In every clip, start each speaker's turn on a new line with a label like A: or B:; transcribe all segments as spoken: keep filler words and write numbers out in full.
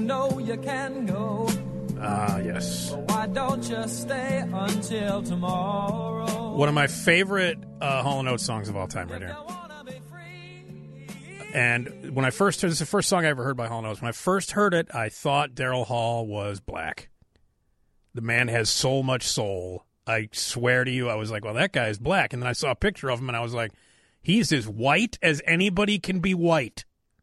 A: know you can go.
B: Ah, yes.
A: But why don't you stay until tomorrow?
B: One of my favorite uh, Hall and Oates songs of all time right here. And when I first heard, this is the first song I ever heard by Hall and Oates. When I first heard it, I thought Daryl Hall was black. The man has so much soul. I swear to you, I was like, well, that guy is black. And then I saw a picture of him, and I was like, he's as white as anybody can be white.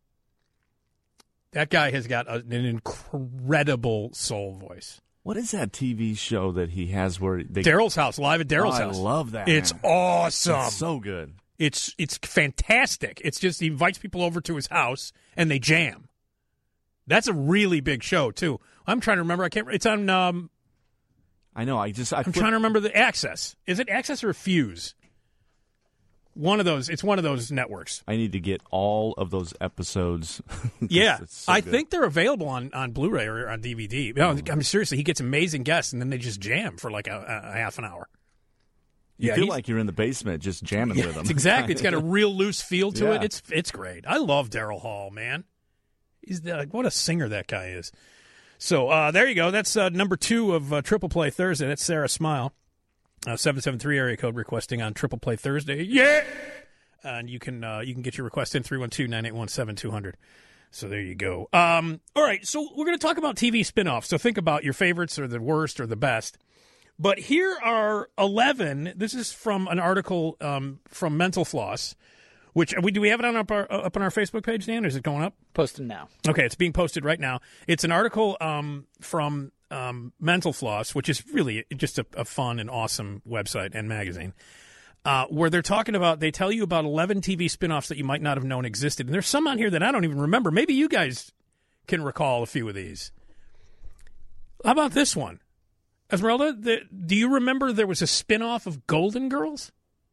B: That guy has got a, an incredible soul voice.
C: What is that T V show that he has where they...
B: Daryl's House, live at Daryl's
C: oh,
B: House.
C: I love that.
B: It's
C: man.
B: awesome.
C: It's so good.
B: It's it's fantastic. It's just he invites people over to his house and they jam. That's a really big show too. I'm trying to remember. I can't. It's on. Um,
C: I know. I just. I
B: I'm
C: flip-
B: trying to remember the Access. Is it Access or Fuse? One of those. It's one of those networks.
C: I need to get all of those episodes.
B: Yeah,
C: so
B: I
C: good.
B: think they're available on, on Blu-ray or on D V D. No, I mean, seriously, he gets amazing guests and then they just jam for like a, a half an hour.
C: You
B: yeah,
C: feel like you're in the basement just jamming
B: yeah,
C: with them.
B: It's exactly. It's got a real loose feel to
C: Yeah.
B: it. It's it's great. I love Daryl Hall, man. He's the, what a singer that guy is. So uh, there you go. That's uh, number two of uh, Triple Play Thursday. That's Sarah Smile. Uh, seven seven three area code requesting on Triple Play Thursday. Yeah! And you can uh, you can get your request in three one two, nine eight one, seven two zero zero. So there you go. Um, all right, so we're going to talk about T V spinoffs. So think about your favorites or the worst or the best. But here are eleven. This is from an article um, from Mental Floss, which we do we have it on up, our, up on our Facebook page, Dan? Or is it going up?
D: Posted now.
B: Okay, it's being posted right now. It's an article um, from um, Mental Floss, which is really just a, a fun and awesome website and magazine, uh, where they're talking about, they tell you about eleven T V spinoffs that you might not have known existed. And there's some on here that I don't even remember. Maybe you guys can recall a few of these. How about this one? Esmeralda, the, do you remember there was a spinoff of Golden Girls?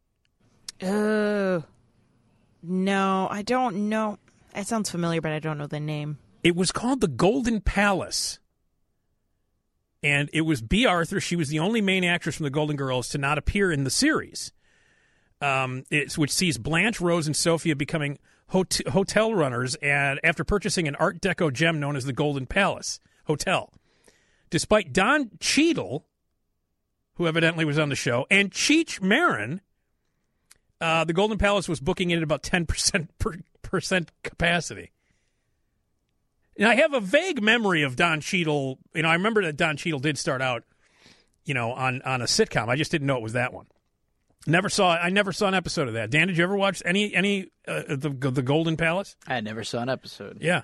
E: Uh, no, I don't know. It sounds familiar, but I don't know the name.
B: It was called The Golden Palace. And it was Bea Arthur. She was the only main actress from the Golden Girls to not appear in the series, um, it's, which sees Blanche, Rose, and Sophia becoming hot- hotel runners and after purchasing an Art Deco gem known as the Golden Palace Hotel. Despite Don Cheadle, who evidently was on the show, and Cheech Marin, uh, the Golden Palace was booking it at about ten percent per, percent capacity. And I have a vague memory of Don Cheadle. You know, I remember that Don Cheadle did start out, you know, on, on a sitcom. I just didn't know it was that one. Never saw. I never saw an episode of that. Dan, did you ever watch any any uh, the the Golden Palace?
D: I never saw an episode.
B: Yeah.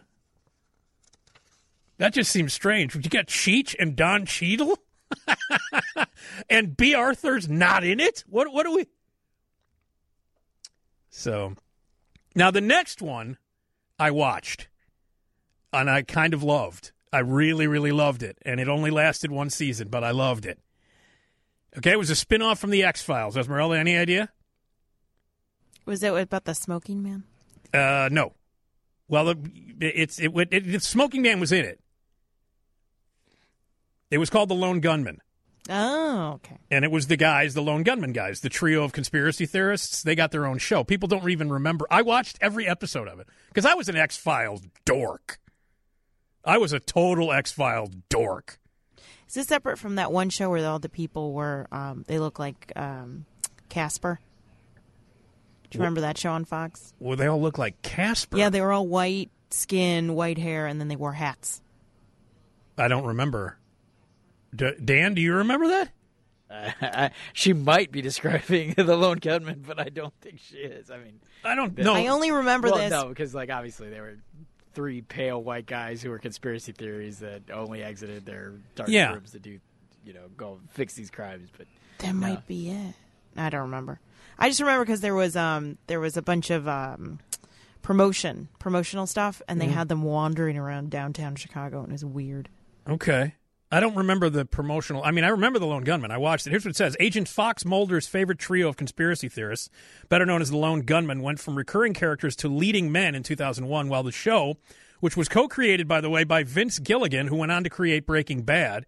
B: That just seems strange. You got Cheech and Don Cheadle, and Bea Arthur's not in it. What? What do we? So, now the next one I watched, and I kind of loved. I really, really loved it, and it only lasted one season, but I loved it. Okay, it was a spinoff from the X-Files. Esmeralda, any idea?
E: Was it about the smoking man?
B: Uh, no. Well, it, it's it, it, it. Smoking Man was in it. It was called The Lone Gunman.
E: Oh, okay.
B: And it was the guys, the Lone Gunman guys, the trio of conspiracy theorists. They got their own show. People don't even remember. I watched every episode of it because I was an X-Files dork. I was a total X-Files dork.
E: Is this separate from that one show where all the people were, um, they look like um, Casper? Do you remember that show on Fox?
B: Well, they all look like Casper.
E: Yeah, they were all white skin, white hair, and then they wore hats.
B: I don't remember. D- Dan, do you remember that?
D: Uh, I, she might be describing the Lone Gunman, but I don't think she is. I mean,
B: I don't know.
E: I only remember
D: well,
E: this.
D: no, because like obviously they were three pale white guys who were conspiracy theories that only exited their dark
B: Yeah.
D: rooms to do, you know, go fix these crimes. But
E: That
D: no.
E: might be it. I don't remember. I just remember because there was um there was a bunch of um promotion promotional stuff, and they
B: Mhm.
E: had them wandering around downtown Chicago, and it was weird.
B: Okay. I don't remember the promotional. I mean, I remember The Lone Gunman. I watched it. Here's what it says. Agent Fox Mulder's favorite trio of conspiracy theorists, better known as The Lone Gunman, went from recurring characters to leading men in two thousand one, while the show, which was co-created, by the way, by Vince Gilligan, who went on to create Breaking Bad,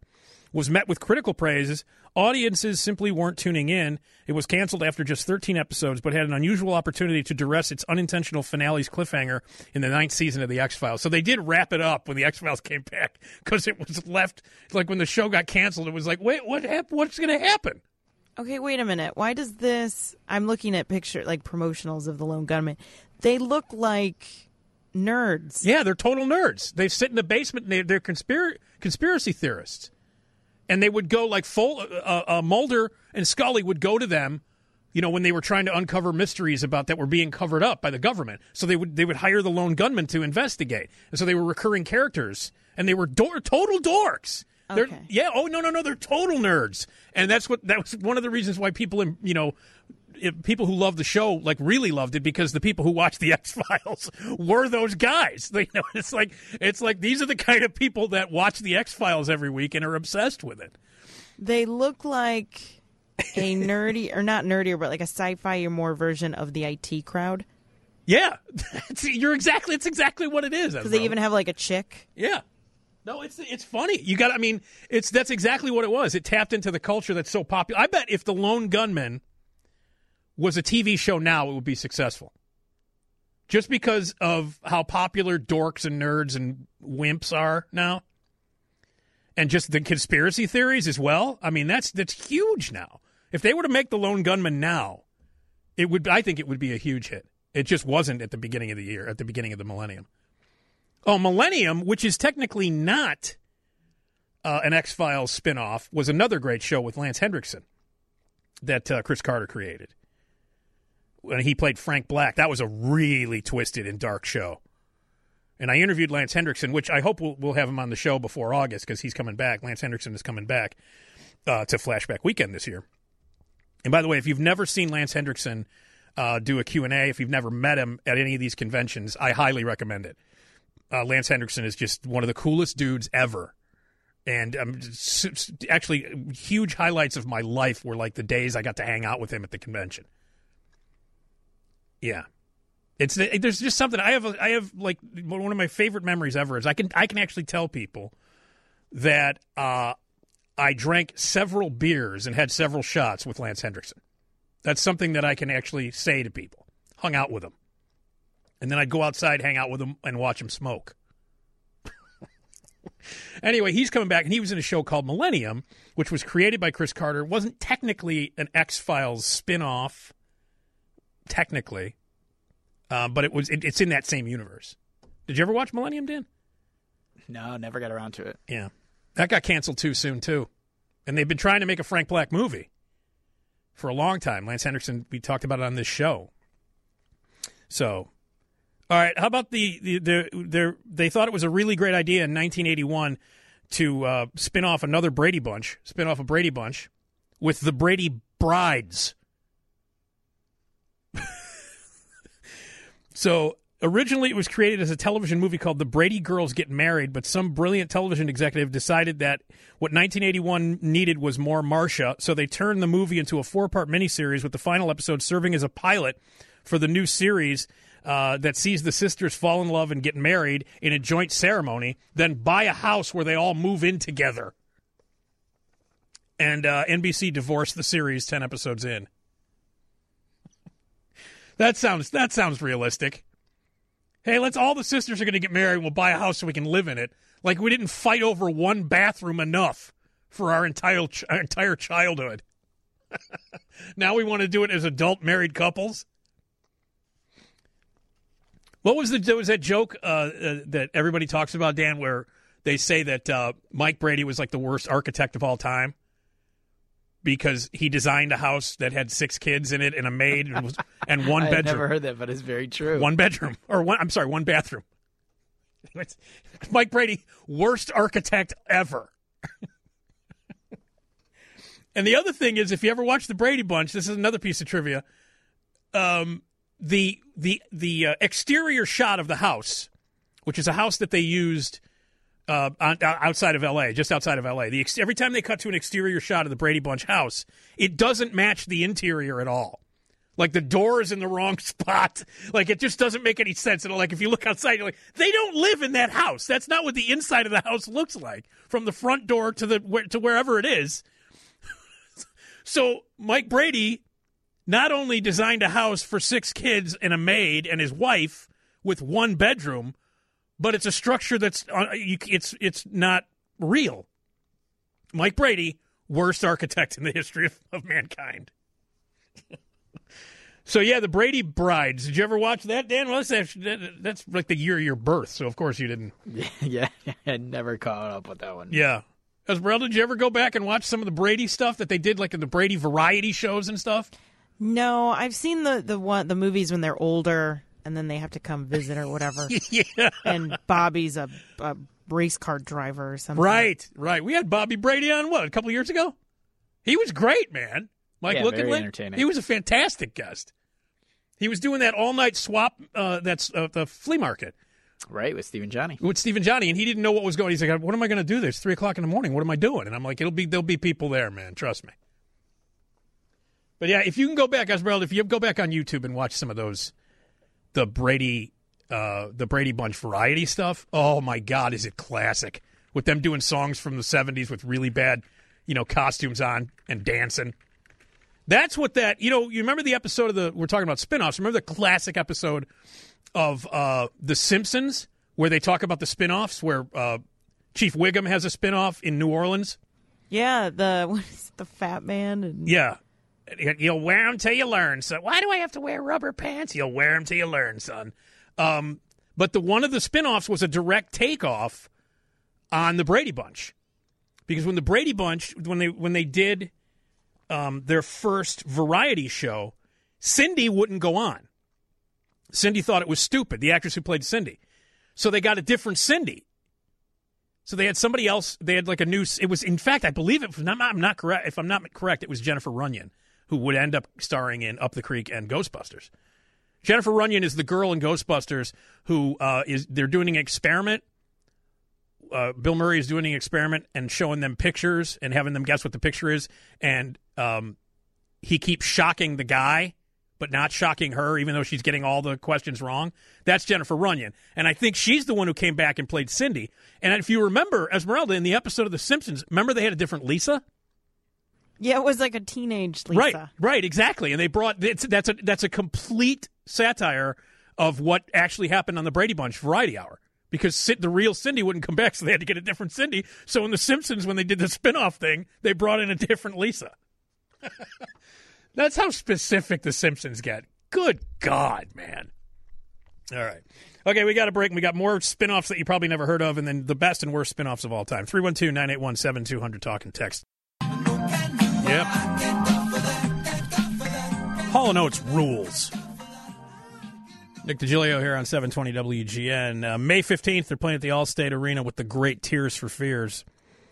B: was met with critical praises. Audiences simply weren't tuning in. It was canceled after just thirteen episodes, but had an unusual opportunity to duress its unintentional finale's cliffhanger in the ninth season of The X-Files. So they did wrap it up when The X-Files came back, because it was left, like when the show got canceled, it was like, wait, what hap- what's going to happen?
E: Okay, wait a minute. Why does this... I'm looking at picture, like promotionals of the Lone Gunman. They look like nerds.
B: Yeah, they're total nerds. They sit in the basement and they, they're conspir- conspiracy theorists. And they would go like full, uh, uh, Mulder and Scully would go to them, you know, when they were trying to uncover mysteries about that were being covered up by the government. So they would they would hire the lone gunman to investigate. And so they were recurring characters, and they were do- total dorks. They're,
E: Okay.
B: yeah. Oh no no no. They're total nerds, and that's what that was one of the reasons why people, you know, if people who love the show like really loved it, because the people who watched the X-Files were those guys. They, you know, it's like it's like these are the kind of people that watch the X-Files every week and are obsessed with it.
E: They look like a nerdy, or not nerdier, but like a sci-fi or more version of the I T crowd.
B: Yeah, it's, you're exactly. It's exactly what it is.
E: Because they even have like a chick.
B: Yeah. No, it's it's funny. You got. I mean, it's that's exactly what it was. It tapped into the culture that's so popular. I bet if the Lone Gunman was a T V show now, it would be successful. Just because of how popular dorks and nerds and wimps are now. And just the conspiracy theories as well. I mean, that's that's huge now. If they were to make the Lone Gunman now, it would. I think it would be a huge hit. It just wasn't at the beginning of the year, at the beginning of the millennium. Oh, Millennium, which is technically not uh, an X-Files spinoff, was another great show with Lance Hendrickson that uh, Chris Carter created. When he played Frank Black, that was a really twisted and dark show. And I interviewed Lance Hendrickson, which I hope we'll, we'll have him on the show before August, because he's coming back. Lance Hendrickson is coming back uh, to Flashback Weekend this year. And by the way, if you've never seen Lance Hendrickson uh, do a Q and A, if you've never met him at any of these conventions, I highly recommend it. Uh, Lance Hendrickson is just one of the coolest dudes ever. And um, actually, huge highlights of my life were like the days I got to hang out with him at the convention. Yeah. It's there's just something I have I have like one of my favorite memories ever is I can I can actually tell people that uh, I drank several beers and had several shots with Lance Hendrickson. That's something that I can actually say to people. Hung out with him. And then I'd go outside, hang out with him, and watch him smoke. Anyway, he's coming back, and he was in a show called Millennium, which was created by Chris Carter. It wasn't technically an X-Files spinoff, technically, uh, but it was. It, it's in that same universe. Did you ever watch Millennium, Dan?
D: No, never got around to it.
B: Yeah. That got canceled too soon, too. And they've been trying to make a Frank Black movie for a long time. Lance Hendrickson, we talked about it on this show. So... All right, how about the, the, the, the they thought it was a really great idea in nineteen eighty-one to uh, spin off another Brady Bunch, spin off a Brady Bunch with the Brady Brides. So originally it was created as a television movie called The Brady Girls Get Married, but some brilliant television executive decided that what nineteen eighty-one needed was more Marcia, so they turned the movie into a four-part miniseries with the final episode serving as a pilot for the new series. Uh, that sees the sisters fall in love and get married in a joint ceremony, then buy a house where they all move in together. And uh, N B C divorced the series ten episodes in. That sounds that sounds realistic. Hey, let's all the sisters are going to get married. We'll buy a house so we can live in it. Like we didn't fight over one bathroom enough for our entire our entire childhood. Now we want to do it as adult married couples. What was the was that joke uh, uh, that everybody talks about, Dan, where they say that uh, Mike Brady was like the worst architect of all time because he designed a house that had six kids in it and a maid and, was, and one
D: I've
B: bedroom.
D: never heard that, but it's very true.
B: One bedroom or one. I'm sorry, one bathroom. Mike Brady, worst architect ever. And the other thing is, if you ever watch the Brady Bunch, this is another piece of trivia. Um. The the the uh, exterior shot of the house, which is a house that they used uh, on, outside of L A, just outside of L A. The ex- every time they cut to an exterior shot of the Brady Bunch house, it doesn't match the interior at all. Like the door is in the wrong spot. Like it just doesn't make any sense. And like if you look outside, you're like, they don't live in that house. That's not what the inside of the house looks like, from the front door to the to wherever it is. So Mike Brady not only designed a house for six kids and a maid and his wife with one bedroom, but it's a structure that's uh, you, it's it's not real. Mike Brady, worst architect in the history of, of mankind. So, yeah, the Brady Brides. Did you ever watch that, Dan? Well, that's, actually, that's like the year of your birth, so of course you didn't.
D: Yeah, I never caught up with that one.
B: Yeah. Esmeralda, did you ever go back and watch some of the Brady stuff that they did, like in the Brady variety shows and stuff?
E: No, I've seen the the one the movies when they're older and then they have to come visit or whatever.
B: Yeah.
E: And Bobby's a, a race car driver or something.
B: Right, right. We had Bobby Brady on, what, a couple of years ago? He was great, man. Mike
D: Yeah,
B: looking
D: very
B: like
D: entertaining.
B: He was a fantastic guest. He was doing that all-night swap, uh, that's uh, the flea market.
D: Right, with Steve and Johnny.
B: With Steve and Johnny, and he didn't know what was going on. He's like, what am I going to do? It's three o'clock in the morning. What am I doing? And I'm like, it'll be there'll be people there, man. Trust me. But, yeah, if you can go back, Esmeralda, if you go back on YouTube and watch some of those, the Brady uh, the Brady Bunch variety stuff, oh, my God, is it classic. With them doing songs from the seventies with really bad, you know, costumes on and dancing. That's what that, you know, you remember the episode of the, we're talking about spinoffs. Remember the classic episode of uh, The Simpsons where they talk about the spinoffs, where uh, Chief Wiggum has a spinoff in New Orleans?
E: Yeah, the what is it, the Fat Man. And...
B: Yeah. You'll wear them till you learn, son. Why do I have to wear rubber pants? You'll wear them till you learn, son. Um, but the one of the spinoffs was a direct takeoff on the Brady Bunch. Because when the Brady Bunch, when they when they did um, their first variety show, Cindy wouldn't go on. Cindy thought it was stupid, the actress who played Cindy. So they got a different Cindy. So they had somebody else, they had like a new, it was, in fact, I believe it, if I'm not, I'm not correct, if I'm not correct, it was Jennifer Runyon, who would end up starring in Up the Creek and Ghostbusters. Jennifer Runyon is the girl in Ghostbusters who uh, is, they're doing an experiment. Uh, Bill Murray is doing an experiment and showing them pictures and having them guess what the picture is. And um, he keeps shocking the guy, but not shocking her, even though she's getting all the questions wrong. That's Jennifer Runyon. And I think she's the one who came back and played Cindy. And if you remember, Esmeralda, in the episode of The Simpsons, remember they had a different Lisa?
E: Yeah, it was like a teenage Lisa.
B: Right, right, exactly. And they brought, it's, that's, a, that's a complete satire of what actually happened on the Brady Bunch Variety Hour. Because the real Cindy wouldn't come back, so they had to get a different Cindy. So in The Simpsons, when they did the spinoff thing, they brought in a different Lisa. That's how specific The Simpsons get. Good God, man. All right. Okay, we got a break, and we got more spinoffs that you probably never heard of, and then the best and worst spinoffs of all time. three one two, nine eight one, seven two zero zero, talk and text. Yep. Hall and Oates rules. Nick DiGilio here on seven twenty W G N. Uh, May fifteenth, they're playing at the Allstate Arena with the great Tears for Fears.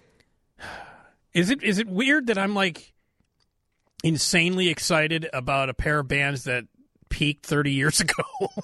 B: Is it is it weird that I'm, like, insanely excited about a pair of bands that peaked thirty years ago?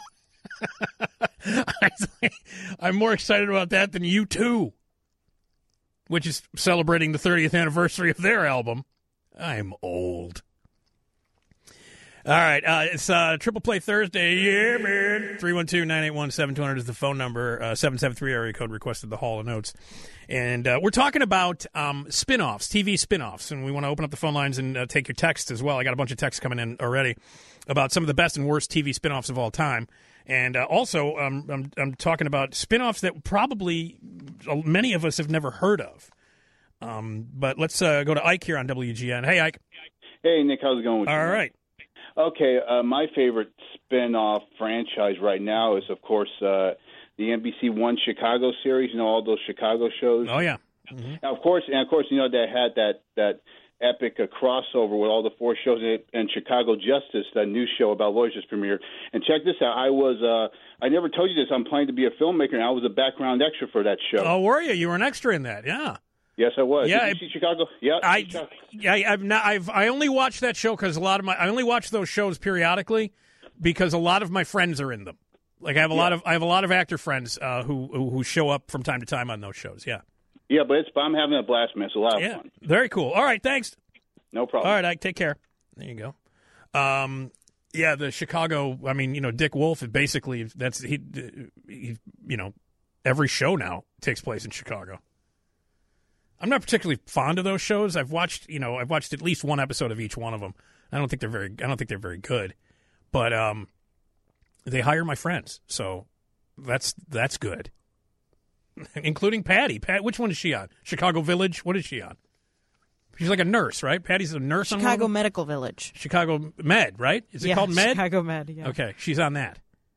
B: I'm more excited about that than U two, which is celebrating the thirtieth anniversary of their album. I'm old. All right, uh, it's uh, Triple Play Thursday. Yeah, man. three one two, nine eight one, seven two zero zero is the phone number. Uh, seven seven three area code requested the Hall of Notes. And uh, we're talking about um, spinoffs, T V spinoffs, and we want to open up the phone lines and uh, take your texts as well. I got a bunch of texts coming in already about some of the best and worst T V spinoffs of all time. And uh, also, um, I'm, I'm talking about spinoffs that probably many of us have never heard of. Um, but let's uh, go to Ike here on W G N. Hey, Ike.
F: Hey, Nick, how's it going with you?
B: All right.
F: Okay, uh, my favorite spin-off franchise right now is, of course, uh, the N B C One Chicago series. You know, all those Chicago shows.
B: Oh yeah. Mm-hmm.
F: Now, of course, and of course, you know they had that that epic uh, crossover with all the four shows and Chicago Justice, that new show about lawyers just premiered. And check this out: I was uh, I never told you this. I'm planning to be a filmmaker, and I was a background extra for that show.
B: Oh, were you? You were an extra in that? Yeah.
F: Yes, I was.
B: Yeah,
F: Did you see Chicago? Yeah,
B: I,
F: Chicago.
B: yeah, I've not. I've I only watched that show because a lot of my I only watch those shows periodically because a lot of my friends are in them. Like I have a yeah. lot of I have a lot of actor friends uh, who, who who show up from time to time on those shows. Yeah.
F: Yeah, but it's I'm having a blast, man. It's a lot of
B: yeah.
F: fun.
B: Very cool. All right, thanks.
F: No problem.
B: All right, Ike, take care. There you go. Um, Yeah, the Chicago. I mean, you know, Dick Wolf. Basically, that's he, he. You know, every show now takes place in Chicago. I'm not particularly fond of those shows. I've watched, you know, I've watched at least one episode of each one of them. I don't think they're very. I don't think they're very good, but um, they hire my friends, so that's that's good. Including Patty. Pat, which one is she on? Chicago Village. What is she on? She's like a nurse, right? Patty's a nurse on one of
E: Chicago
B: them?
E: Medical Village.
B: Chicago Med, right? Is it
E: yeah,
B: called Med?
E: Chicago Med, yeah.
B: Okay, she's on that.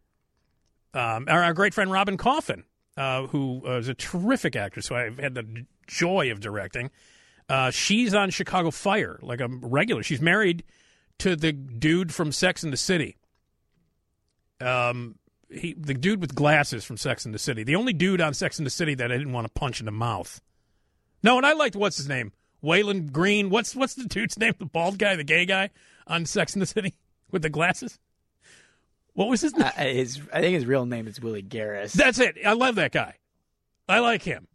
B: Um, our, our great friend Robin Coffin, uh, who uh, is a terrific actress, who I've had the joy of directing. Uh, she's on Chicago Fire, like a regular. She's married to the dude from Sex and the City. Um, he, the dude with glasses from Sex and the City. The only dude on Sex and the City that I didn't want to punch in the mouth. No, and I liked, what's his name? Waylon Green. What's what's the dude's name? The bald guy, the gay guy on Sex and the City with the glasses? What was his name?
D: Uh, his, I think his real name is Willie Garris.
B: That's it. I love that guy. I like him.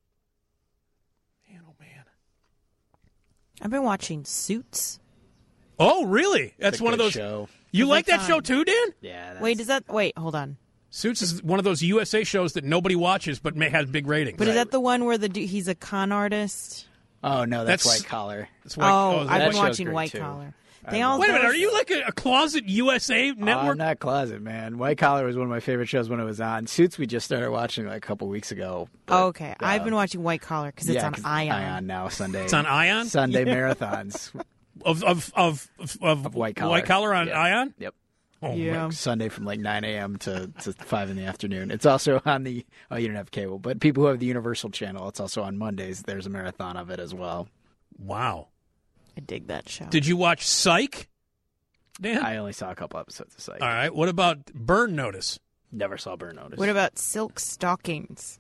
B: Man, oh, man.
E: I've been watching Suits.
B: Oh, really? That's
D: It's a
B: one of
D: good
B: those.
D: Show.
B: You
E: It's
B: like
E: like
B: that show
E: fun.
B: too, Dan?
D: Yeah. That's,
E: Wait, is that... Wait, hold on.
B: Suits is one of those U S A shows that nobody watches but may have big ratings.
E: But is that the one where the du- he's a con artist?
D: Oh no, that's,
B: That's-
D: White Collar.
B: That's why-
E: oh,
B: is
E: I've
B: that
E: been
D: show's
E: watching
D: great,
E: White
D: too.
E: Collar.
D: I
E: They
D: love
E: all
B: Wait a minute.
E: those-
B: Are you like a, a closet U S A
D: Oh,
B: network?
D: I'm not closet, man. White Collar was one of my favorite shows when it was on. Suits we just started watching like a couple weeks ago. but,
E: Oh, okay,
D: uh,
E: I've been watching White Collar because it's
D: yeah,
E: on
D: 'cause
E: Ion.
D: Ion now Sunday.
B: It's on Ion?
D: Sunday marathons
B: Of of of of, of,
D: of White Collar.
B: White Collar on
D: Yep.
B: Ion?
D: Yep.
B: Oh,
E: Yeah.
D: Sunday from like nine a.m. to, to five in the afternoon. It's also on the, oh, you don't have cable, but people who have the Universal channel, it's also on Mondays. There's a marathon of it as well.
B: Wow.
E: I dig that show.
B: Did you watch Psych, Dan?
D: I only saw a couple episodes of Psych.
B: All right. What about Burn Notice?
D: Never saw Burn Notice.
E: What about Silk Stockings?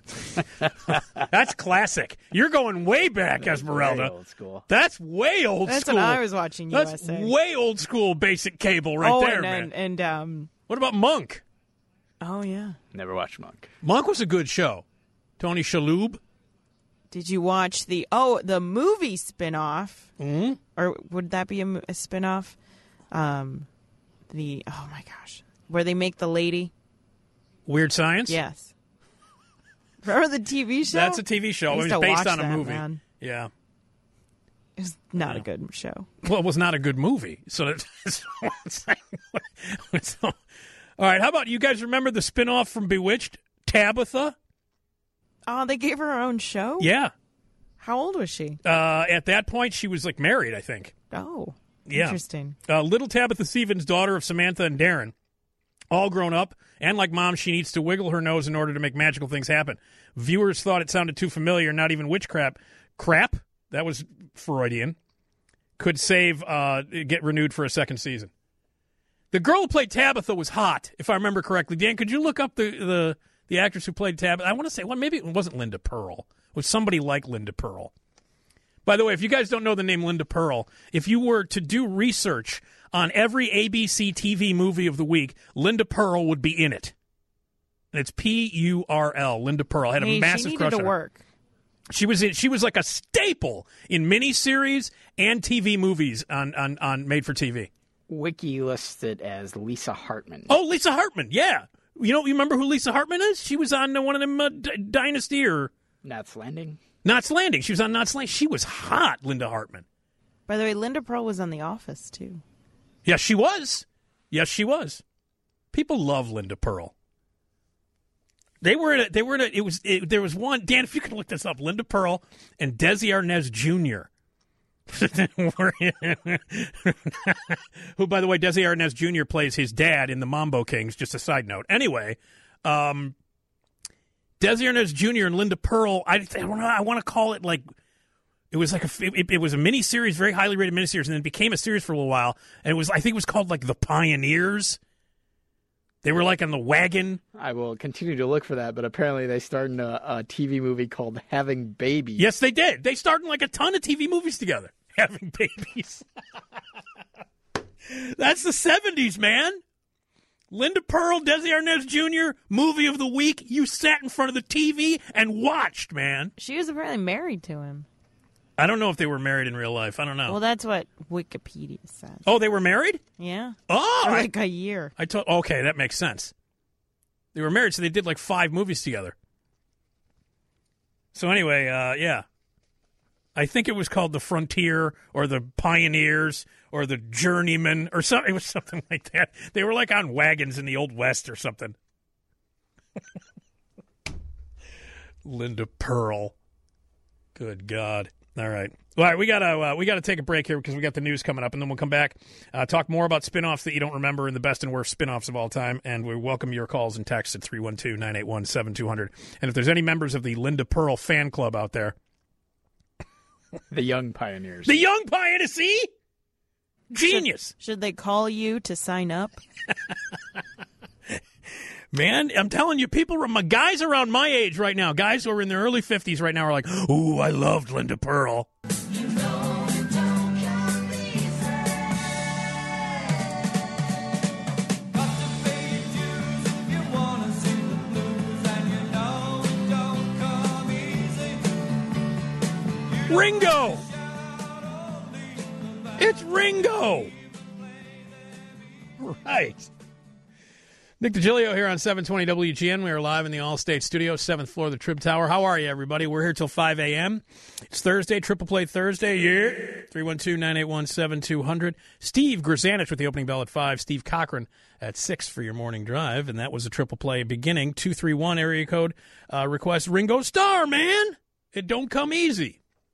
B: That's classic. You're going way back,
D: Way
B: Esmeralda.
D: old school.
B: That's way old
E: That's
B: school.
E: what I was watching.
B: That's
E: U S A.
B: way old school basic cable right
E: oh,
B: there,
E: and,
B: man.
E: and and um.
B: What about Monk?
E: Oh yeah.
D: Never watched Monk.
B: Monk was a good show. Tony Shalhoub.
E: Did you watch the oh the movie spinoff?
B: Mm-hmm.
E: Or would that be a, mo- a spinoff? Um, the oh my gosh, where they make the lady.
B: Weird Science?
E: Yes. Remember the T V show?
B: That's a T V show.
E: I
B: It
E: used
B: was
E: to
B: based
E: watch
B: on a
E: that,
B: movie.
E: man.
B: Yeah.
E: It's not a good show.
B: Well, it was not a good movie. So that's so, all right. How about you guys remember the spinoff from Bewitched? Tabitha?
E: Oh, they gave her her own show?
B: Yeah.
E: How old was she?
B: Uh, at that point, she was like married, I think.
E: Oh,
B: Yeah.
E: interesting.
B: Uh, little Tabitha Stevens, daughter of Samantha and Darren, all grown up, and like mom, she needs to wiggle her nose in order to make magical things happen. Viewers thought it sounded too familiar, not even witchcraft. Crap, that was Freudian, could save, uh, get renewed for a second season. The girl who played Tabitha was hot, if I remember correctly. Dan, could you look up the, the, the actress who played Tabitha? I want to say, well, maybe it wasn't Linda Pearl. It was somebody like Linda Pearl. By the way, if you guys don't know the name Linda Pearl, if you were to do research on every A B C T V movie of the week, Linda Pearl would be in it. And it's P U R L, Linda Pearl. I had
E: Hey,
B: a massive
E: she
B: crush
E: needed
B: on
E: to
B: her.
E: work.
B: She was in, she was like a staple in miniseries and T V movies on, on, on made for T V.
D: Wiki lists it as Lisa Hartman.
B: Oh, Lisa Hartman, yeah. You know, you remember who Lisa Hartman is? She was on uh, one of them uh, D- Dynasty or
D: Knots Landing.
B: Knots Landing. She was on Knots Landing. She was hot, Linda Hartman.
E: By the way, Linda Pearl was on The Office, too.
B: Yes, she was. Yes, she was. People love Linda Pearl. They were in a, they were in a, it was it, there was one, Dan, if you can look this up, Linda Pearl and Desi Arnaz Junior were in- who, by the way, Desi Arnaz Junior plays his dad in the Mambo Kings, just a side note. Anyway, um, Desi Arnaz Junior and Linda Pearl, I, I don't know, I want to call it like, it was like a, it, it was a miniseries, very highly rated miniseries, and then it became a series for a little while, and it was, I think it was called like The Pioneers. They were like on the wagon.
D: I will continue to look for that, but apparently they started a, a T V movie called Having Babies.
B: Yes, they did. They starred in like a ton of T V movies together, having babies. That's the seventies, man. Linda Pearl, Desi Arnaz Junior, movie of the week. You sat in front of the T V and watched, man.
E: She was apparently married to him.
B: I don't know if they were married in real life. I don't know.
E: Well, that's what Wikipedia says.
B: Oh, they were married?
E: Yeah.
B: Oh,
E: For
B: I-
E: like a year.
B: I told. Okay, that makes sense. They were married, so they did like five movies together. So anyway, uh, yeah, I think it was called The Frontier or The Pioneers or The Journeyman or something. It was something like that. They were like on wagons in the Old West or something. Linda Pearl. Good God. All right. All right, we gotta uh, we gotta take a break here because we got the news coming up, and then we'll come back, uh, talk more about spinoffs that you don't remember and the best and worst spinoffs of all time, and we welcome your calls and texts at three one two, nine eight one, seven two zero zero. And if there's any members of the Linda Pearl fan club out there,
D: The Young Pioneers.
B: the Young Pioneer, see, genius,
E: Should, should they call you to sign up?
B: man. I'm telling you, people, my guys around my age right now, guys who are in their early fifties right now, are like, "Ooh, I loved Linda Pearl." Ringo! It's Ringo! Right. Nick DiGilio here on seven twenty W G N. We are live in the Allstate Studio, seventh floor of the Trib Tower. How are you, everybody? We're here till five a.m. It's Thursday, Triple Play Thursday. Yeah. three one two, nine eight one, seven two zero zero. Steve Grzanich with the opening bell at five. Steve Cochran at six for your morning drive. And that was a Triple Play beginning. two three one area code uh, request Ringo Starr, man. It don't come easy.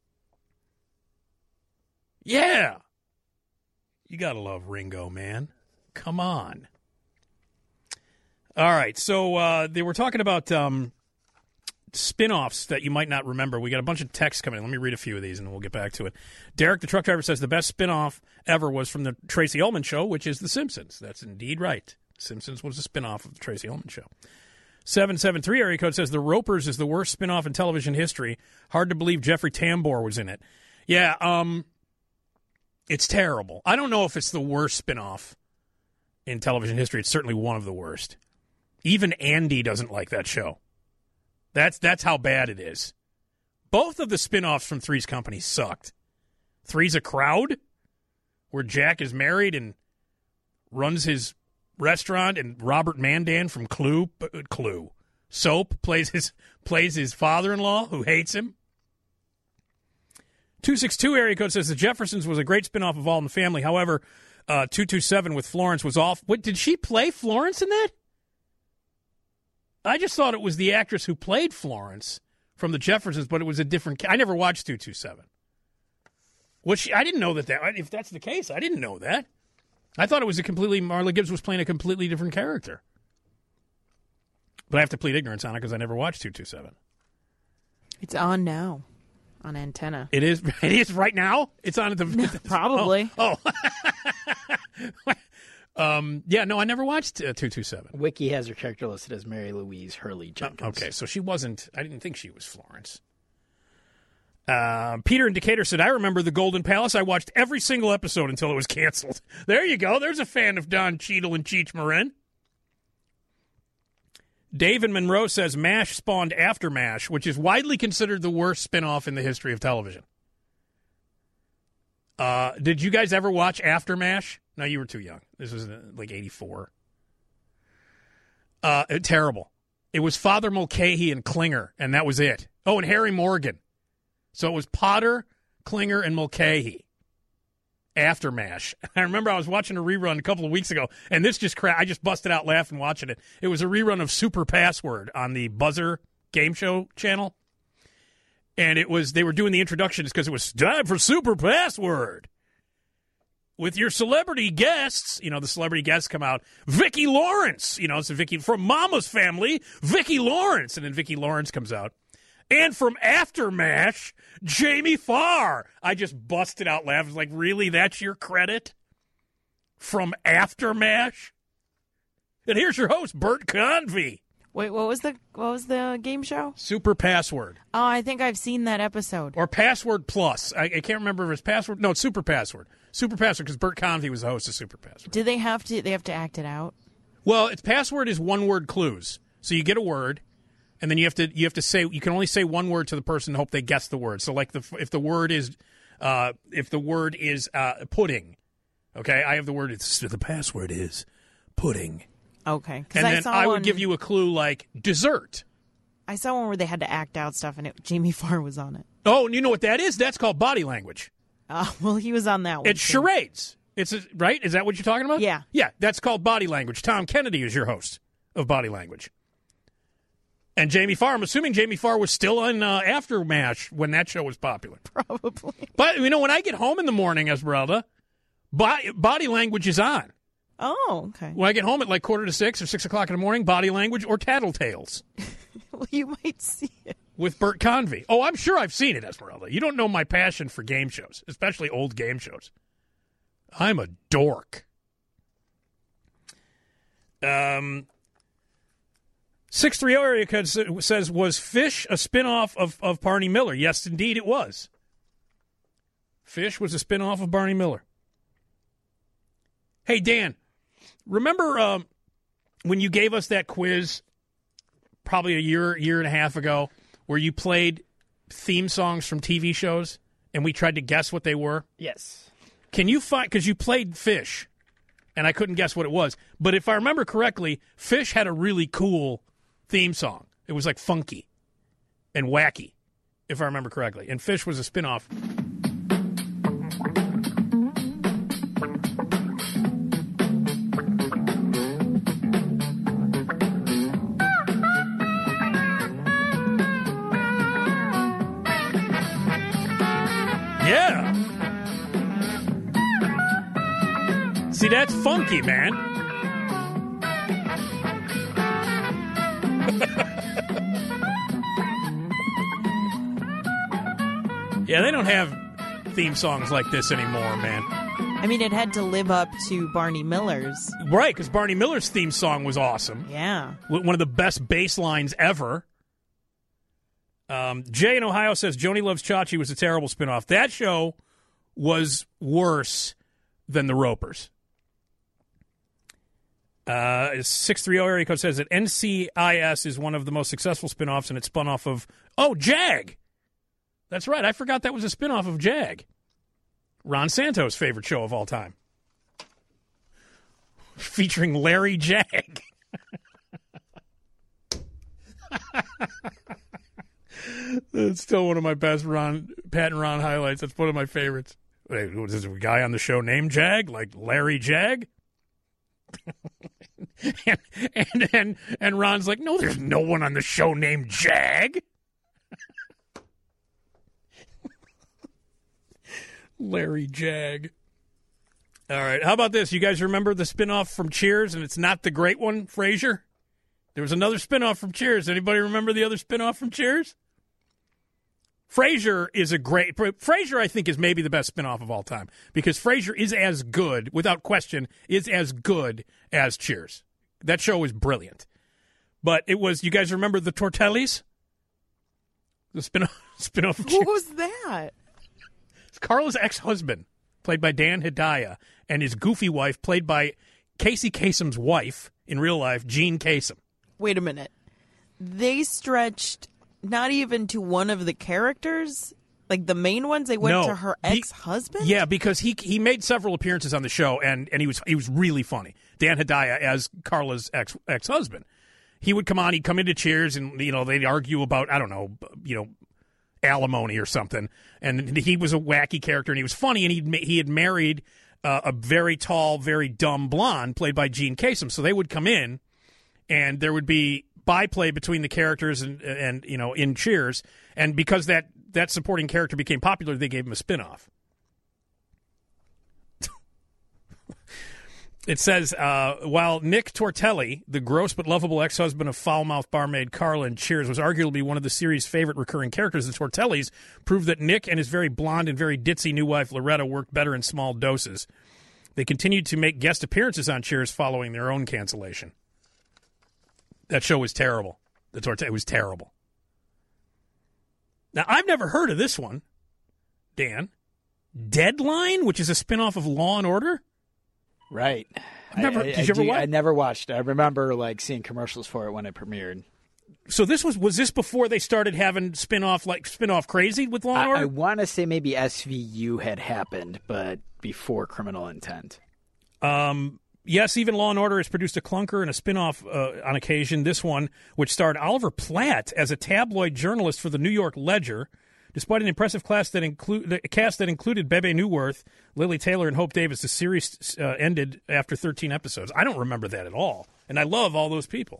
B: Yeah. You got to love Ringo, man. Come on. All right. So uh, they were talking about um, spin-offs that you might not remember. We got a bunch of texts coming in. Let me read a few of these, and we'll get back to it. Derek, the truck driver, says the best spin-off ever was from the Tracy Ullman Show, which is The Simpsons. That's indeed right. Simpsons was a spin-off of the Tracy Ullman Show. seven seven three area code says The Ropers is the worst spin-off in television history. Hard to believe Jeffrey Tambor was in it. Yeah, um... it's terrible. I don't know if it's the worst spinoff in television history. It's certainly one of the worst. Even Andy doesn't like that show. That's that's how bad it is. Both of the spinoffs from Three's Company sucked. Three's a Crowd, where Jack is married and runs his restaurant, and Robert Mandan from Clue, Clue, Soap plays his plays his father-in-law who hates him. two six two area code says The Jeffersons was a great spinoff of All in the Family. However, uh, two two seven with Florence was off. What, did she play Florence in that? I just thought it was the actress who played Florence from The Jeffersons, but it was a different. I never watched two two seven. Was she? I didn't know that. That if that's the case, I didn't know that. I thought it was a completely. Marla Gibbs was playing a completely different character. But I have to plead ignorance on it because I never watched two two seven.
E: It's on now. On Antenna.
B: It is. It is right now. It's on at the.
E: No, probably.
B: Oh. oh. um. Yeah. No, I never watched uh, two two seven.
D: Wiki has her character listed as Mary Louise Hurley Jenkins.
B: Uh, okay, so she wasn't. I didn't think she was Florence. Uh, Peter in Decatur said, "I remember the Golden Palace. I watched every single episode until it was canceled." There you go. There's a fan of Don Cheadle and Cheech Marin. Dave in Monroe says MASH spawned After MASH, which is widely considered the worst spinoff in the history of television. Uh, did you guys ever watch After MASH? No, you were too young. This was uh, like eighty-four. Uh, it, terrible. It was Father Mulcahy and Klinger, and that was it. Oh, and Harry Morgan. So it was Potter, Klinger, and Mulcahy. After MASH. I remember I was watching a rerun a couple of weeks ago, and this just cra- I just busted out laughing watching it. It was a rerun of Super Password on the Buzzer game show channel. And it was they were doing the introductions because it was time for Super Password. With your celebrity guests, you know, the celebrity guests come out, Vicki Lawrence, you know, it's a Vicki from Mama's Family, Vicki Lawrence, and then Vicki Lawrence comes out. And from After MASH, Jamie Farr. I just busted out laughing. Like, really? That's your credit? From After MASH? And here's your host, Bert Convey.
E: Wait, what was the what was the game show?
B: Super Password.
E: Oh, I think I've seen that episode.
B: Or Password Plus. I, I can't remember if it's Password. No, it's Super Password. Super Password because Bert Convey was the host of Super Password.
E: Do they have to? They have to act it out.
B: Well, it's Password is one-word clues. So you get a word. and then you have to you have to say you can only say one word to the person and hope they guess the word. So like the if the word is uh, if the word is uh, pudding, okay, I have the word. It's the password is pudding.
E: Okay, 'cause
B: and
E: I
B: then
E: saw
B: I would
E: one-
B: give you a clue like dessert.
E: I saw one where they had to act out stuff, and it, Jamie Farr was on it.
B: Oh, and you know what that is? That's called body language.
E: Uh, well, he was on that one.
B: It's
E: too.
B: charades. It's a, right. Is that what you're talking about?
E: Yeah.
B: Yeah, that's called body language. Tom Kennedy is your host of Body Language. And Jamie Farr, I'm assuming Jamie Farr was still on uh, Aftermath when that show was popular.
E: Probably.
B: But, you know, when I get home in the morning, Esmeralda, body, body language is on.
E: Oh, okay.
B: When I get home at like quarter to six or six o'clock in the morning, body language or Tattletales
E: Well, you might see it.
B: with Bert Convy. Oh, I'm sure I've seen it, Esmeralda. You don't know my passion for game shows, especially old game shows. I'm a dork. Um, six three zero area code says, was Fish a spinoff of, of Barney Miller? Yes, indeed it was. Fish was a spinoff of Barney Miller. Hey, Dan, remember um, when you gave us that quiz probably a year, year and a half ago where you played theme songs from T V shows and we tried to guess what they were?
D: Yes.
B: Can you find, because you played Fish, and I couldn't guess what it was, but if I remember correctly, Fish had a really cool theme song. It was like funky and wacky, if I remember correctly. And Fish was a spinoff. Yeah. See, that's funky, man. Yeah, they don't have theme songs like this anymore, man.
E: I mean, it had to live up to Barney Miller's.
B: Right, because Barney Miller's theme song was awesome.
E: Yeah.
B: One of the best bass lines ever. Um, Jay in Ohio says Joni Loves Chachi was a terrible spinoff. That show was worse than the Ropers. Uh, six three zero area code says that N C I S is one of the most successful spinoffs, and it spun off of, oh, Jag. That's right. I forgot that was a spinoff of Jag. Ron Santos' favorite show of all time. Featuring Larry Jag. It's still one of my best Ron, Pat and Ron highlights. That's one of my favorites. Wait, is there a guy on the show named Jag? Like Larry Jag? and, and, and, and Ron's like, no, there's no one on the show named Jag. Larry Jag. All right, how about this? You guys remember the spinoff from Cheers, and it's not the great one, Frasier? There was another spinoff from Cheers. Anybody remember the other spinoff from Cheers? Frasier is a great... Frasier, I think, is maybe the best spinoff of all time because Frasier is as good, without question, is as good as Cheers. That show is brilliant. But it was... You guys remember the Tortellis? The spinoff, spinoff of Cheers.
E: What was that?
B: It's Carla's ex-husband, played by Dan Hedaya, and his goofy wife, played by Casey Kasem's wife, in real life, Jean Kasem.
E: Wait a minute. They stretched not even to one of the characters? Like the main ones? They went
B: No,
E: to her
B: he-
E: ex-husband?
B: Yeah, because he he made several appearances on the show, and, and he was he was really funny. Dan Hedaya as Carla's ex ex husband. He would come on. He'd come into Cheers, and you know they'd argue about I don't know, you know, alimony or something. And he was a wacky character, and he was funny. And he he had married uh, a very tall, very dumb blonde, played by Jean Kasem. So they would come in, and there would be byplay between the characters, and and you know in Cheers. And because that that supporting character became popular, they gave him a spinoff. It says, uh, while Nick Tortelli, the gross but lovable ex-husband of foul-mouthed barmaid Carla in Cheers, was arguably one of the series' favorite recurring characters, the Tortellis proved that Nick and his very blonde and very ditzy new wife Loretta worked better in small doses. They continued to make guest appearances on Cheers following their own cancellation. That show was terrible. The Tortelli was terrible. Now, I've never heard of this one, Dan. Deadline, which is a spinoff of Law and Order?
D: Right.
B: I've never-
D: I, I,
B: did
D: I
B: you ever
D: do-
B: watch-
D: I never watched. I remember like seeing commercials for it when it premiered.
B: So this was was this before they started having spin-off like spin-off crazy with Law and
D: I,
B: Order?
D: I want to say maybe S V U had happened, but before Criminal Intent.
B: Um, yes, even Law and Order has produced a clunker and a spin-off uh, on occasion. This one, which starred Oliver Platt as a tabloid journalist for the New York Ledger, despite an impressive cast that, include, the cast that included Bebe Neuwirth, Lily Taylor, and Hope Davis. The series uh, ended after thirteen episodes. I don't remember that at all, and I love all those people.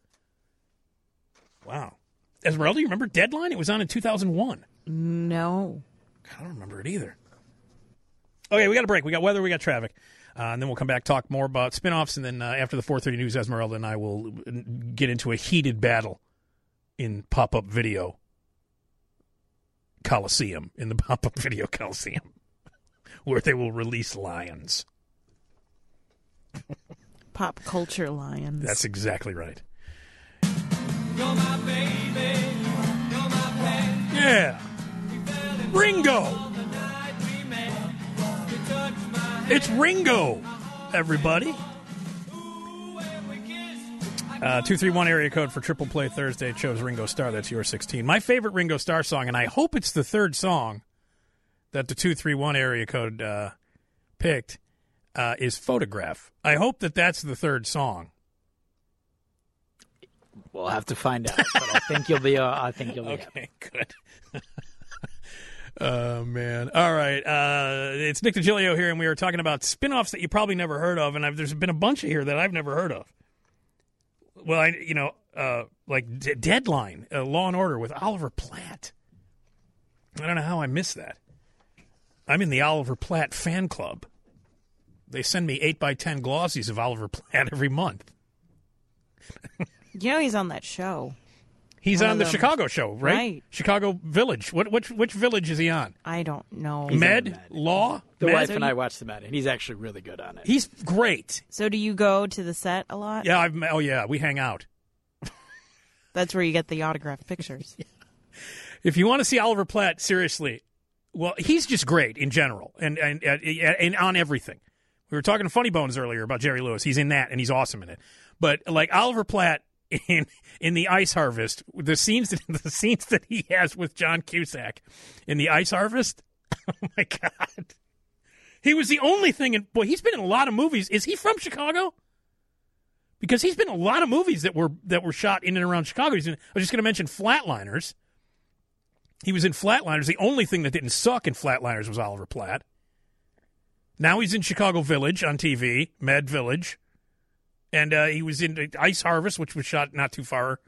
B: Wow. Esmeralda, you remember Deadline? It was on in two thousand one.
E: No.
B: I don't remember it either. Okay, we got a break. We got weather, we got traffic. Uh, and then we'll come back, talk more about spinoffs, and then uh, after the four thirty news, Esmeralda and I will get into a heated battle in pop-up video Coliseum, in the pop-up video Coliseum, where they will release lions.
E: Pop culture lions.
B: That's exactly right.
A: You're my baby. You're my pet.
B: Yeah. Ringo. It's Ringo, everybody. Uh, two three one area code for Triple Play Thursday chose Ringo Starr. That's your sixteen. My favorite Ringo Starr song, and I hope it's the third song that the two three one area code uh, picked, uh, is Photograph. I hope that that's the third song.
D: We'll have to find out, but I think you'll be. Uh, I think you'll be.
B: Okay, good. Oh, man. All right. Uh, it's Nick DiGilio here, and we were talking about spinoffs that you probably never heard of, and I've, there's been a bunch of here that I've never heard of. Well, I, you know, uh, like D- Deadline, uh, Law and Order with Oliver Platt. I don't know how I missed that. I'm in the Oliver Platt fan club. They send me eight by ten glossies of Oliver Platt every month.
E: You know he's on that show.
B: He's
E: One
B: on
E: of
B: the
E: them.
B: Chicago show, right?
E: Right.
B: Chicago Village. What which which village is he on?
E: I don't know.
B: Med?
D: Med.
B: Law?
D: The
B: Med?
D: wife and I watched the Med, and he's actually really good on it.
B: He's great.
E: So do you go to the set a lot?
B: Yeah, I've oh yeah, we hang out.
E: That's where you get the autographed pictures.
B: If you want to see Oliver Platt, seriously, well, he's just great in general and and, and and on everything. We were talking to Funny Bones earlier about Jerry Lewis. He's in that, and he's awesome in it. But like Oliver Platt in in the Ice Harvest, the scenes that, the scenes that he has with John Cusack in the Ice Harvest. Oh my God, he was the only thing in. Boy, he's been in a lot of movies. Is he from Chicago? Because he's been in a lot of movies that were that were shot in and around Chicago. He's in, I was just going to mention Flatliners. He was in Flatliners. The only thing that didn't suck in Flatliners was Oliver Platt. Now he's in Chicago Village on T V, Med Village. And uh, he was in Ice Harvest, which was shot not too far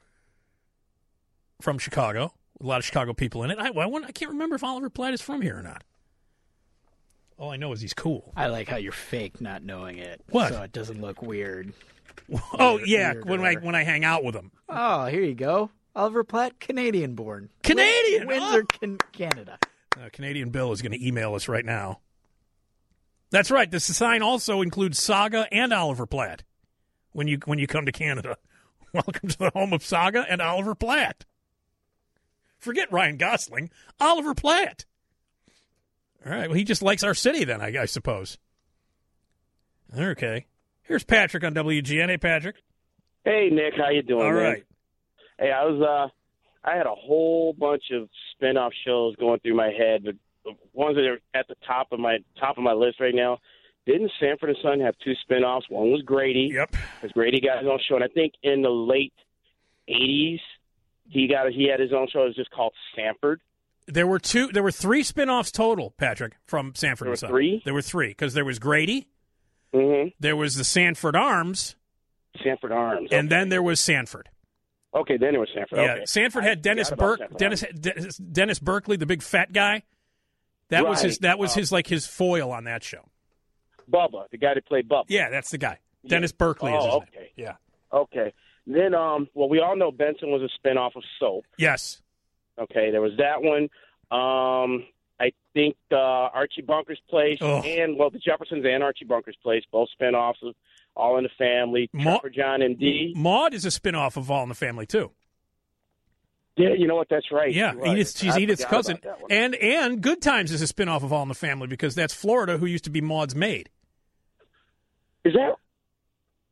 B: from Chicago. A lot of Chicago people in it. I, I, I can't remember if Oliver Platt is from here or not. All I know is he's cool.
D: I like how you're fake not knowing it.
B: What?
D: So it doesn't look weird.
B: Oh,
D: Weird-
B: yeah,
D: weird
B: when I,
D: or-
B: when I hang out with him.
D: Oh, here you go. Oliver Platt, Canadian born.
B: Canadian!
D: Windsor,
B: Oh.
D: can- Canada.
B: Uh, Canadian Bill is going to email us right now. That's right. This sign also includes Saga and Oliver Platt. When you when you come to Canada, welcome to the home of Saga and Oliver Platt. Forget Ryan Gosling, Oliver Platt. All right. Well, he just likes our city, then I, I suppose. Okay. Here's Patrick on W G N. Hey, Patrick.
G: Hey, Nick, how you doing?
B: All
G: man?
B: right.
G: Hey, I was uh, I had a whole bunch of spin-off shows going through my head. The, the ones that are at the top of my top of my list right now. Didn't Sanford and Son have two spin-offs? One was Grady.
B: Yep.
G: Because Grady got his own show, and I think in the late eighties, he got he had his own show. It was just called Sanford.
B: There were two. There were three spin-offs total, Patrick, from Sanford
G: There
B: and
G: were
B: Son.
G: three?
B: There were three because there was Grady.
G: Mm-hmm.
B: There was the Sanford Arms,
G: Sanford Arms.
B: and
G: okay.
B: then there was Sanford.
G: Okay, then it was Sanford.
B: Yeah,
G: okay.
B: Sanford
G: I
B: had Dennis
G: forgot about
B: Burke.
G: Sanford
B: Dennis,
G: Arms.
B: Dennis Dennis Berkeley, the big fat guy. That was his.
G: Right.
B: That was
G: Uh,
B: his like his foil on that show.
G: Bubba, the guy that played Bubba.
B: Yeah, that's the guy.
G: Yeah.
B: Dennis Berkeley is his
G: Oh,
B: name.
G: okay.
B: Yeah.
G: Okay. Then, um, well, we all know Benson was a spinoff of Soap.
B: Yes.
G: Okay, there was that one. Um, I think uh, Archie Bunker's Place
B: Oh.
G: and, well, the Jeffersons and Archie Bunker's Place, both spinoffs of All in the Family.
B: Ma-
G: Trapper John and Dee.
B: Maude is a spinoff of All in the Family too.
G: Yeah, you know what? That's right.
B: Yeah,
G: You're right.
B: Edith, she's
G: I
B: Edith's
G: forgot
B: cousin,
G: about that one.
B: and and Good Times is a spinoff of All in the Family because that's Florida, who used to be Maude's maid.
G: Is that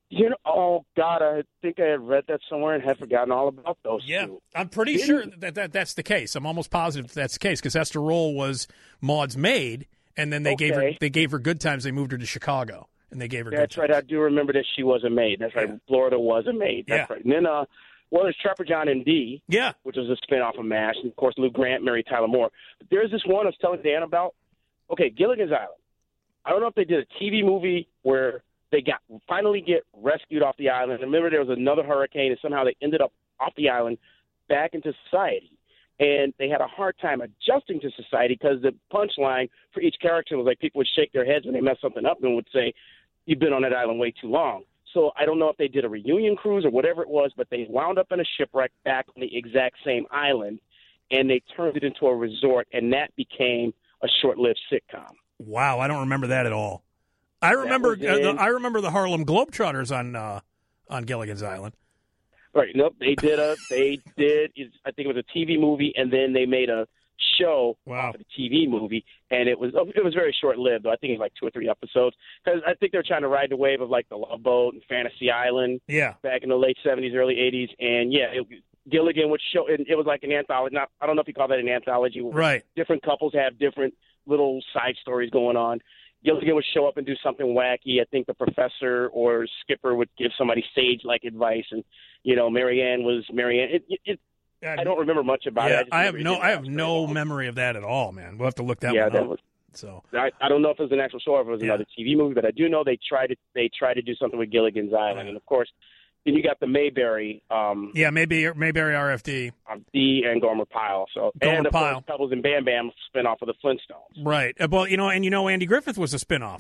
G: You know, oh God, I think I had read that somewhere and had forgotten all about those
B: Yeah,
G: two.
B: I'm pretty
G: Didn't-
B: sure that, that that's the case. I'm almost positive that that's the case because Esther Roll was Maude's maid, and then they gave her
G: Okay.
B: they gave her good times. They moved her to Chicago, and they gave her
G: That's
B: good
G: right.
B: times.
G: I do remember that she was a maid. That's right.
B: Yeah.
G: Florida was a maid. That's
B: Yeah.
G: right. And then, uh, well, there's Trapper John M D,
B: Yeah,
G: which was a spinoff of MASH, and of course Lou Grant, Mary Tyler Moore. But there's this one I was telling Dan about. Okay, Gilligan's Island. I don't know if they did a T V movie where they got finally get rescued off the island. And remember, there was another hurricane, and somehow they ended up off the island back into society. And they had a hard time adjusting to society because the punchline for each character was like people would shake their heads when they messed something up and would say, "You've been on that island way too long." So I don't know if they did a reunion cruise or whatever it was, but they wound up in a shipwreck back on the exact same island, and they turned it into a resort, and that became a short-lived sitcom.
B: wow, I don't remember that at all. I remember
G: was
B: uh, the,
G: in-
B: I remember the Harlem Globetrotters on uh, on Gilligan's Island.
G: Right. Nope. They did a. They did. I think it was a T V movie, and then they made a show
B: Wow.
G: off of the T V movie, and it was it was very short lived. Though I think it was like two or three episodes because I think they're trying to ride the wave of like the Love Boat and Fantasy Island
B: Yeah,
G: back in the late seventies, early eighties, and yeah, it, Gilligan would show. And it was like an anthology. Not I don't know if you call that an anthology. where
B: right.
G: Different couples have different little side stories going on. Gilligan would show up and do something wacky. I think the professor or Skipper would give somebody sage-like advice, and you know, Marianne was Marianne. It, it, it, I don't remember much about
B: yeah,
G: it. just
B: I have
G: remember it
B: no
G: didn't
B: I have
G: last very
B: no
G: long.
B: memory of that at all, man. We'll have to look that
G: Yeah,
B: one
G: that
B: up.
G: was.
B: So
G: I, I don't know if it was an actual show or if it was
B: Yeah.
G: another T V movie, but I do know they tried to they tried to do something with Gilligan's Island,
B: Right.
G: and of course, then you got the Mayberry, um,
B: yeah, maybe Mayberry R F D.
G: um, D and Gomer Pyle. So
B: Gomer
G: and of
B: Pyle.
G: course, Pebbles and Bam Bam spin off of the Flintstones.
B: Right. Uh, Well, you know, and you know, Andy Griffith was a spinoff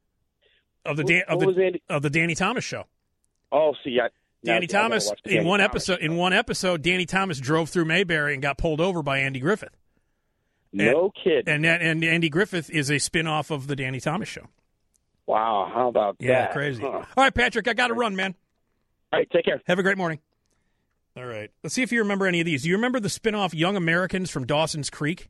B: of the
G: Who-
B: Dan- of
G: who was
B: the
G: Andy?
B: of the Danny Thomas show.
G: Oh, see, I,
B: Danny
G: I gotta
B: Thomas
G: watch the
B: in
G: Danny
B: one
G: Thomas
B: episode.
G: show.
B: In one episode, Danny Thomas drove through Mayberry and got pulled over by Andy Griffith.
G: No kid.
B: And that, and Andy Griffith is a spinoff of the Danny Thomas show.
G: Wow, how about
B: Yeah,
G: that?
B: crazy.
G: Huh.
B: All right, Patrick, I got to run, man.
G: All right, take care.
B: Have a great morning. All right, let's see if you remember any of these. Do you remember the spinoff Young Americans from Dawson's Creek?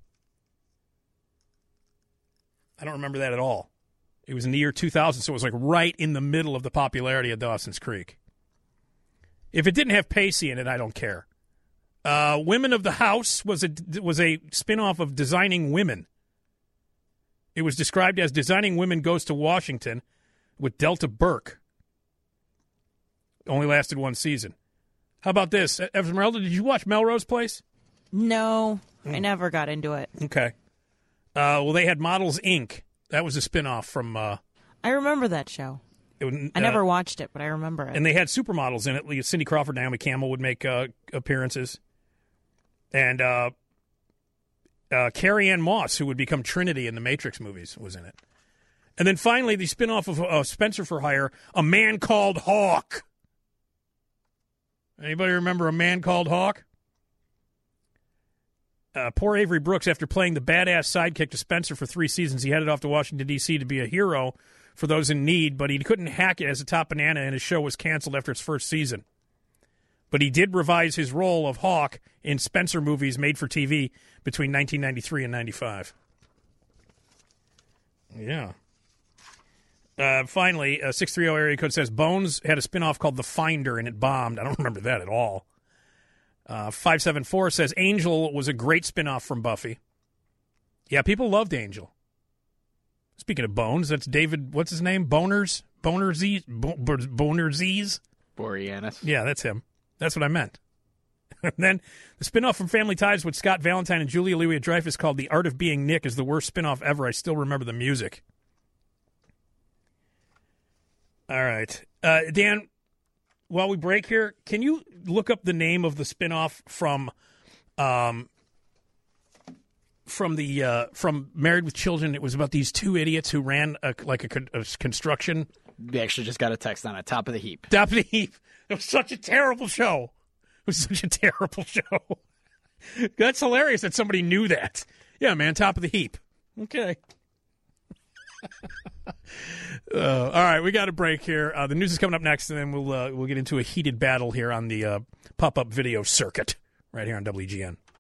B: I don't remember that at all. It was in the year two thousand, so it was like right in the middle of the popularity of Dawson's Creek. If it didn't have Pacey in it, I don't care. Uh, Women of the House was a was a spinoff of Designing Women. It was described as Designing Women Goes to Washington with Delta Burke. Only lasted one season. How about this? Esmeralda, did you watch Melrose Place?
E: No,
B: Hmm.
E: I never got into it.
B: Okay. Uh, well, they had Models, Incorporated. That was a spinoff from... Uh,
E: I remember that show.
B: it, uh,
E: I never watched it, but I remember it.
B: And they had supermodels in it. Like Cindy Crawford, Naomi Campbell would make uh, appearances. And uh, uh, Carrie Ann Moss, who would become Trinity in the Matrix movies, was in it. And then finally, the spinoff of uh, Spencer for Hire, A Man Called Hawk. Anybody remember A Man Called Hawk? Uh, poor Avery Brooks, after playing the badass sidekick to Spencer for three seasons, he headed off to Washington, D C to be a hero for those in need, but he couldn't hack it as a top banana, and his show was canceled after its first season. But he did revise his role of Hawk in Spencer movies made for T V between nineteen ninety-three and ninety-five. Yeah. Uh, finally, uh, six three zero area code says Bones had a spinoff called The Finder, and it bombed. I don't remember that at all. Uh, five seven four says Angel was a great spinoff from Buffy. Yeah, people loved Angel. Speaking of Bones, that's David, what's his name? Boners? Bonerzies? Bo- Bo- Bonerzies?
D: Boreanaz.
B: Yeah, that's him. That's what I meant. And then the spinoff from Family Ties with Scott Valentine and Julia Louis-Dreyfus called The Art of Being Nick is the worst spinoff ever. I still remember the music. All right. Uh, Dan, while we break here, can you look up the name of the spinoff from um, from the uh, from Married with Children? It was about these two idiots who ran a, like a, con- a construction.
D: We actually just got a text on it. Top of the heap.
B: Top of the heap. It was such a terrible show. It was such a terrible show. That's hilarious that somebody knew that. Yeah, man, top of the heap. Okay. uh, all right, we got a break here. Uh, the news is coming up next, and then we'll uh, we'll get into a heated battle here on the uh, pop-up video circuit right here on W G N.